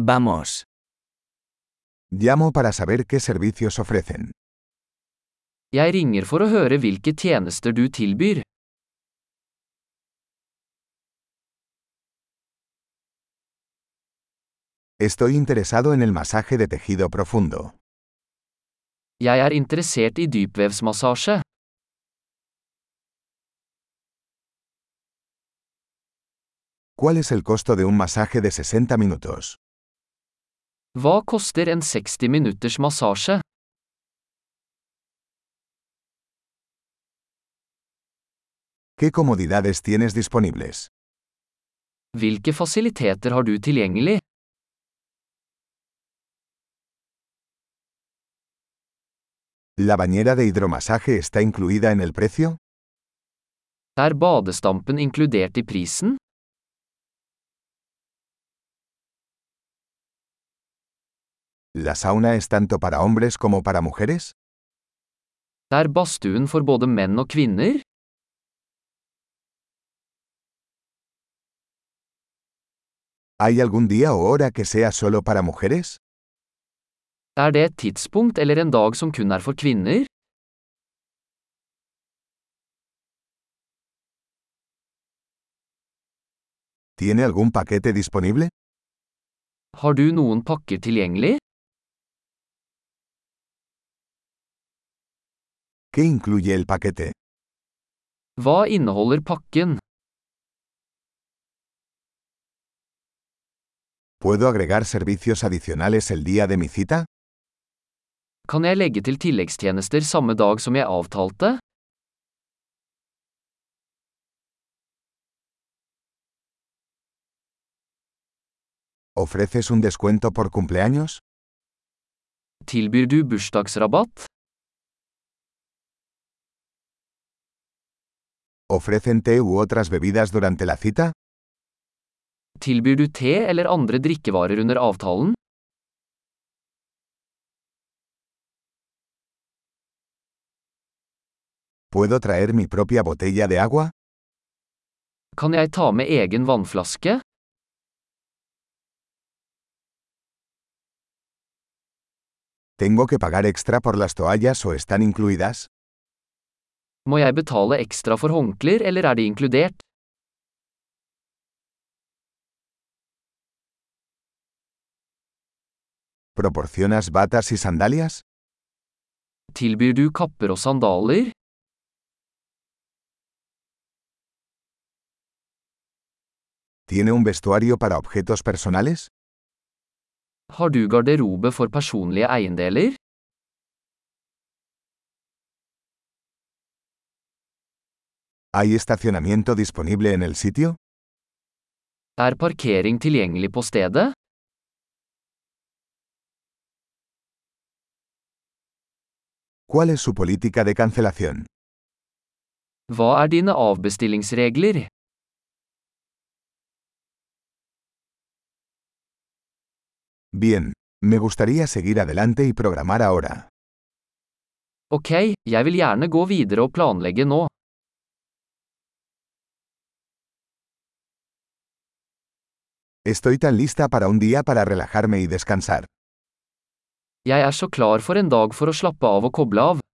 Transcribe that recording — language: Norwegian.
Vamos. Llamo para saber qué servicios ofrecen. Jeg ringer for å høre hvilke tjenester du tilbyr. Estoy interesado en el masaje de tejido profundo. Jeg er interessert i dypvevsmassasje. ¿Cuál es el costo de un masaje de 60 minutos? Hva koster en 60 minutters massasje? ¿Qué comodidades tienes disponibles? Hvilke fasiliteter har du tilgjengelig? ¿La bañera de hidromasaje está incluida en el precio? Er badestampen inkludert i prisen? ¿La sauna es tanto para hombres como para mujeres? Er badstuen for både menn og kvinner? ¿Hay algún día o hora que sea solo para mujeres? Er det et tidspunkt eller en dag som kun er for kvinner? ¿Tiene algún paquete disponible? Har du noen pakker tilgjengelig? ¿Qué incluye el paquete? Hva inneholder pakken? ¿Puedo agregar servicios adicionales el día de mi cita? Kan jeg legge til tilleggstjenester samme dag som jeg avtalte? ¿Ofreces un descuento por cumpleaños? Tilbyr du bursdagsrabatt? ¿Ofrecen té u otras bebidas durante la cita? Tilbyr du te eller andre drikkevarer under avtalen? ¿Puedo traer mi propia botella de agua? Kan jeg ta med egen vannflaske? ¿Tengo que pagar extra por las toallas o están incluidas? Må jeg betale ekstra for håndklær, eller er de inkludert? ¿Proporcionas batas y sandalias? Tilbyr du kapper og sandaler? ¿Tiene un vestuario para objetos personales? Har du garderobe for personlige eiendeler? ¿Hay estacionamiento disponible en el sitio? Er parkering tilgjengelig på stedet? ¿Cuál es su política de cancelación? Hva er dine avbestillingsregler? Bien, me gustaría seguir adelante y programar ahora. Ok, jeg vil gjerne gå videre og planlegge nå. Estoy tan lista para un día para relajarme y descansar. Jeg er så klar for en dag for å slappe av og koble av.